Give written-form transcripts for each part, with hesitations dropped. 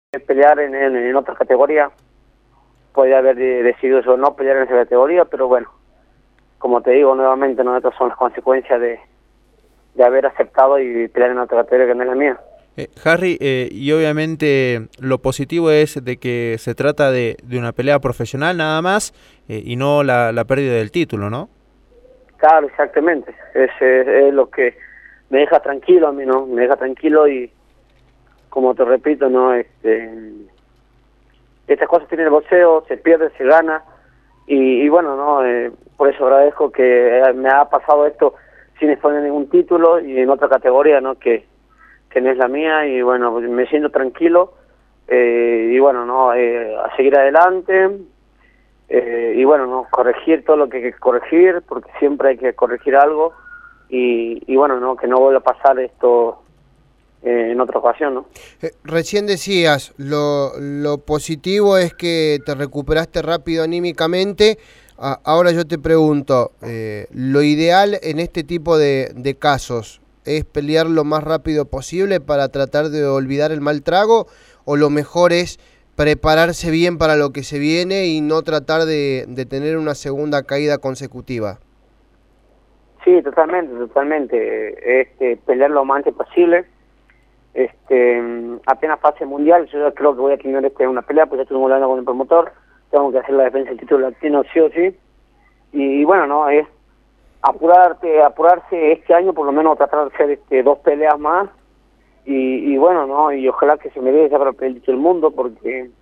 pelear en otra categoría. Podría haber decidido yo no pelear en esa categoría, pero bueno, como te digo nuevamente, ¿no? Estas son las consecuencias de haber aceptado y pelear en otra categoría que no es la mía. Harry, y obviamente lo positivo es de que se trata de una pelea profesional nada más, y no la pérdida del título, ¿no? Claro, exactamente. Es lo que me deja tranquilo a mí, ¿no? Me deja tranquilo y, como te repito, ¿no? Estas cosas tiene el boxeo, se pierde, se gana, y bueno, ¿no? Por eso agradezco que me ha pasado esto sin exponer ningún título y en otra categoría, ¿no? Que no es la mía, y bueno, pues me siento tranquilo, y bueno, ¿no? A seguir adelante, y bueno, ¿no? Corregir todo lo que hay que corregir, porque siempre hay que corregir algo, y bueno, ¿no? Que no vuelva a pasar esto en otra ocasión, ¿no? Recién decías, lo positivo es que te recuperaste rápido anímicamente. Ahora yo te pregunto, ¿lo ideal en este tipo de casos es pelear lo más rápido posible para tratar de olvidar el mal trago? ¿O lo mejor es prepararse bien para lo que se viene y no tratar de tener una segunda caída consecutiva? Sí, totalmente, totalmente. Pelear lo más antes posible. Apenas pase el mundial, yo ya creo que voy a tener una pelea, pues ya estoy hablando con el promotor, tengo que hacer la defensa del título latino sí o sí, y bueno, no, es apurarse este año, por lo menos tratar de hacer dos peleas más, y bueno, no, y ojalá que se me dé ya para el título del mundo, porque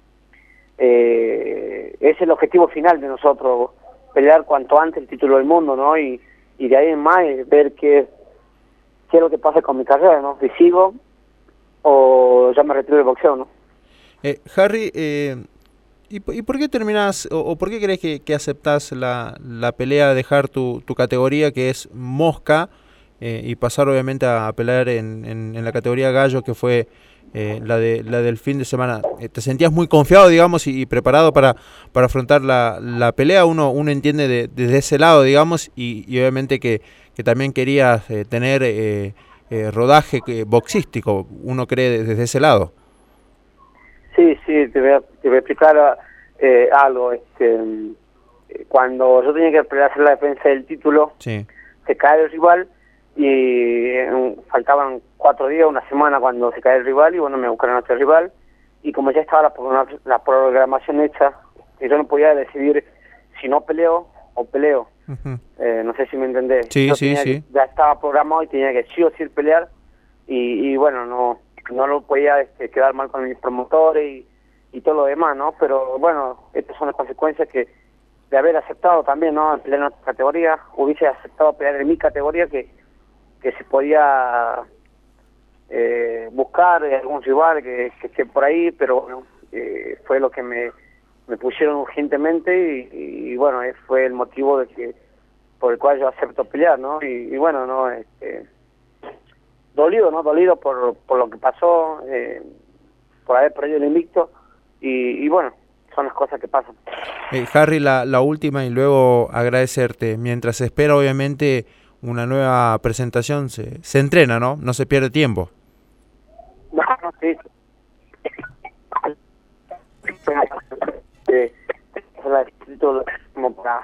es el objetivo final de nosotros, pelear cuanto antes el título del mundo, ¿no? Y de ahí en más ver qué es lo que pasa con mi carrera, ¿no? Si sigo o ya me retiro del boxeo, ¿no? Harry, ¿y por qué terminás, o por qué crees que aceptás la pelea, dejar tu categoría, que es mosca, y pasar obviamente a pelear en la categoría gallo, que fue la del fin de semana? ¿Te sentías muy confiado, digamos, y preparado para afrontar la pelea? Uno entiende desde ese lado, digamos, y obviamente que también querías tener rodaje boxístico, uno cree desde ese lado. Sí, sí, te voy a explicar algo. Cuando yo tenía que hacer la defensa del título, Sí. se cae el rival y faltaban 4 días, una semana cuando se cae el rival, y bueno, me buscaron a otro rival, y como ya estaba la programación hecha, yo no podía decidir si no peleo o peleo. Ujú. No sé si me entendés. Sí, Yo sí, tenía sí. ya estaba programado y tenía que sí o sí pelear, y bueno, no lo podía quedar mal con mis promotores y todo lo demás, ¿no? Pero bueno, estas son las consecuencias que de haber aceptado también, ¿no? En pelear en otra categoría, hubiese aceptado pelear en mi categoría, que se podía buscar algún rival que esté por ahí, pero bueno, fue lo que me pusieron urgentemente, y bueno, fue el motivo por el cual yo acepto pelear, ¿no? Y bueno, ¿no? Dolido, ¿no? Dolido por lo que pasó, por haber perdido el invicto, y bueno, son las cosas que pasan. Harry, la última, y luego agradecerte. Mientras se espera, obviamente, una nueva presentación, se entrena, ¿no? No se pierde tiempo. No, no, sí. Eh, la escrito como para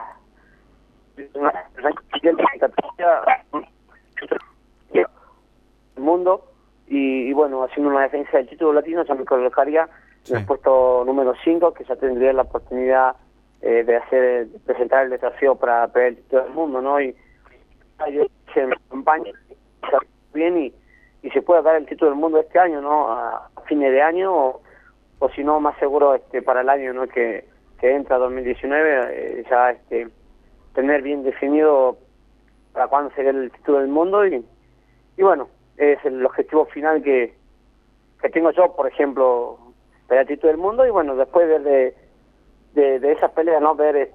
el mundo, y bueno, haciendo una defensa del título latino ya me colocaría en el Sí. puesto número 5, que ya tendría la oportunidad de presentar el desafío para pelear el título del mundo, ¿no? Y yo hice mi campaña bien, y se puede dar el título del mundo este año, ¿no? A fines de año, o si no, más seguro para el año, ¿no? Que entra 2019, ya tener bien definido para cuándo sería el título del mundo, y bueno, es el objetivo final que tengo yo, por ejemplo, pelear el título del mundo, y bueno, después ver de esas peleas, ¿no? Ver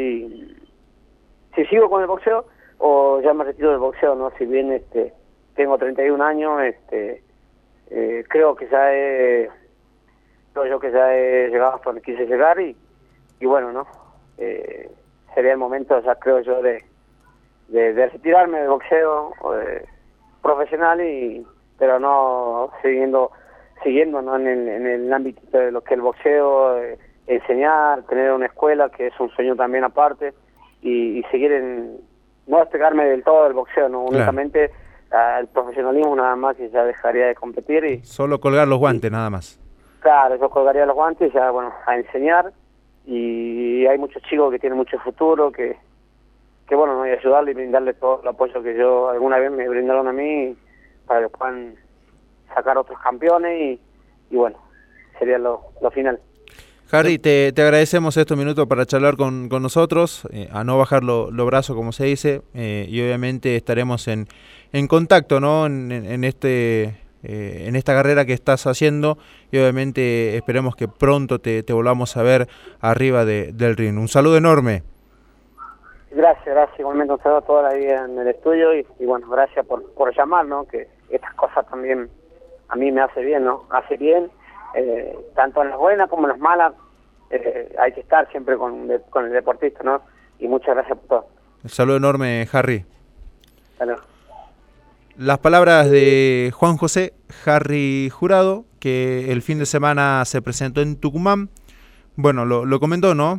si sigo con el boxeo o ya me retiro del boxeo, ¿no? Si bien tengo 31 años, creo que creo yo que ya he llegado hasta donde quise llegar, y bueno, ¿no? Sería el momento, ya creo yo, de retirarme del boxeo profesional, pero no siguiendo siguiendo, ¿no? En el ámbito de lo que es el boxeo, enseñar, tener una escuela, que es un sueño también aparte, y seguir no despegarme del todo del boxeo, ¿no? Claro. Únicamente el profesionalismo nada más, y ya dejaría de competir. Y Solo colgar los guantes, nada más. claro, yo colgaría los guantes ya, bueno, a enseñar, y hay muchos chicos que tienen mucho futuro, que bueno, ¿no? Y ayudarle y brindarle todo el apoyo que yo alguna vez me brindaron a mí, para que puedan sacar otros campeones, y bueno, sería lo final. Harry, te agradecemos estos minutos para charlar con nosotros, a no bajar los brazos, como se dice, y obviamente estaremos en contacto, ¿no? En esta carrera que estás haciendo, y obviamente esperemos que pronto te volvamos a ver arriba del ring. Un saludo enorme. Gracias, igualmente un saludo a toda la vida en el estudio, y bueno, gracias por llamar, ¿no? Que estas cosas también a mí me hace bien, ¿no? Hace bien, tanto en las buenas como en las malas, hay que estar siempre con el deportista, ¿no? Y muchas gracias por todo. Un saludo enorme, Harry. Hasta luego. Las palabras de Juan José Harry Jurado, que el fin de semana se presentó en Tucumán. Bueno, lo comentó, ¿no?